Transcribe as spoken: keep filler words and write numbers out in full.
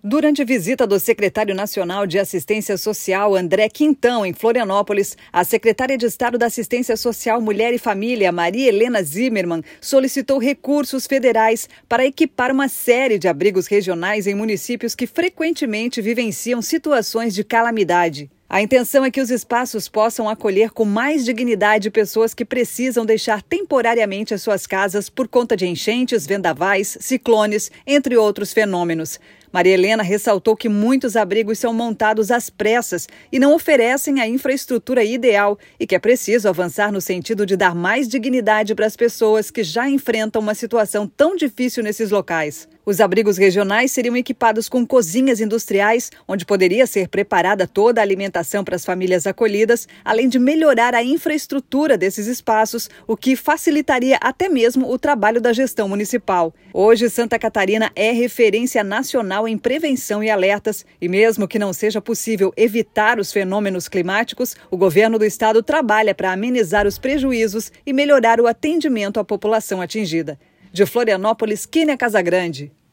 Durante a visita do secretário nacional de Assistência Social, André Quintão, em Florianópolis, a secretária de Estado da Assistência Social, Mulher e Família, Maria Helena Zimmermann, solicitou recursos federais para equipar uma série de abrigos regionais em municípios que frequentemente vivenciam situações de calamidade. A intenção é que os espaços possam acolher com mais dignidade pessoas que precisam deixar temporariamente as suas casas por conta de enchentes, vendavais, ciclones, entre outros fenômenos. Maria Helena ressaltou que muitos abrigos são montados às pressas e não oferecem a infraestrutura ideal e que é preciso avançar no sentido de dar mais dignidade para as pessoas que já enfrentam uma situação tão difícil nesses locais. Os abrigos regionais seriam equipados com cozinhas industriais, onde poderia ser preparada toda a alimentação para as famílias acolhidas, além de melhorar a infraestrutura desses espaços, o que facilitaria até mesmo o trabalho da gestão municipal. Hoje, Santa Catarina é referência nacional em prevenção e alertas, e mesmo que não seja possível evitar os fenômenos climáticos, o governo do estado trabalha para amenizar os prejuízos e melhorar o atendimento à população atingida. De Florianópolis, Kênia Casagrande.